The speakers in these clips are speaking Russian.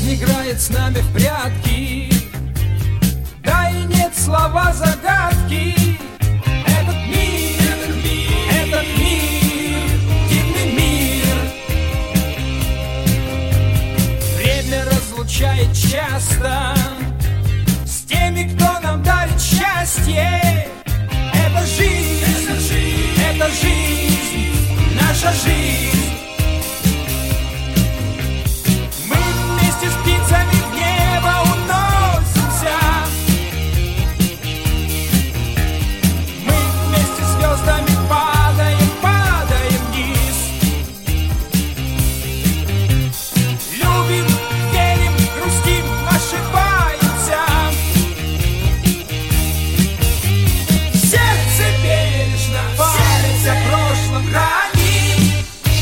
Жизнь играет с нами в прятки, да и нет слова загадки. Этот мир, дивный мир. Время разлучает часто с теми, кто нам дарит счастье. Это жизнь, наша жизнь. Мы вместе с птицами в небо уносимся. Мы вместе с звездами падаем вниз. Любим, верим, грустим, ошибаемся. Сердце бережно память о прошлом хранит.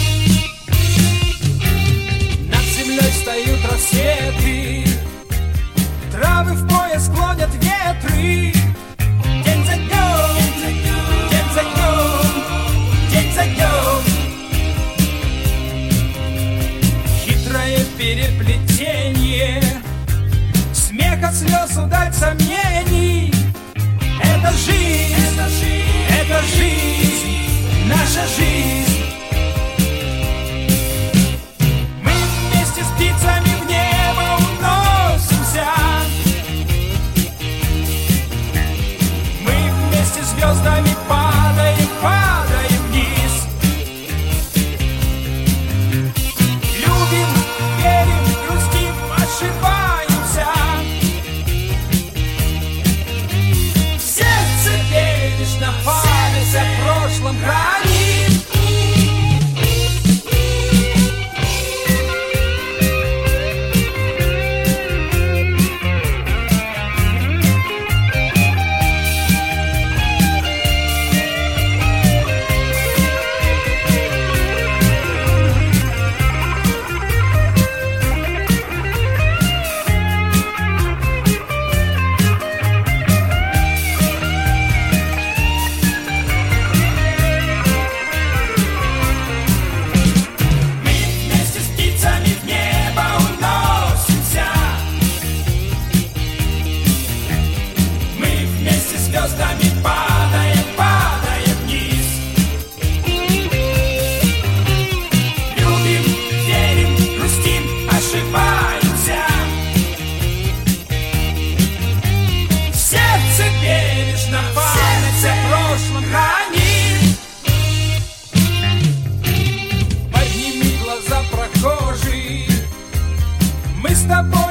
Над землей встают рассветы, травы в пояс клонят ветры. День за днем, день за днем, день за днем. Хитрое переплетение смеха, слез, ударь сомнений. Это жизнь, наша жизнь. Мы вместе с птицами в небо уносимся. Мы вместе с звездами падаем вниз. Любим, верим, грустим, ошибаемся. Сердце бережно память о прошлом хранит. Звездами падаем вниз. Любим, верим, грустим, ошибаемся. Сердце бережно память о прошлом хранит. Подними глаза, прохожий, мы с тобой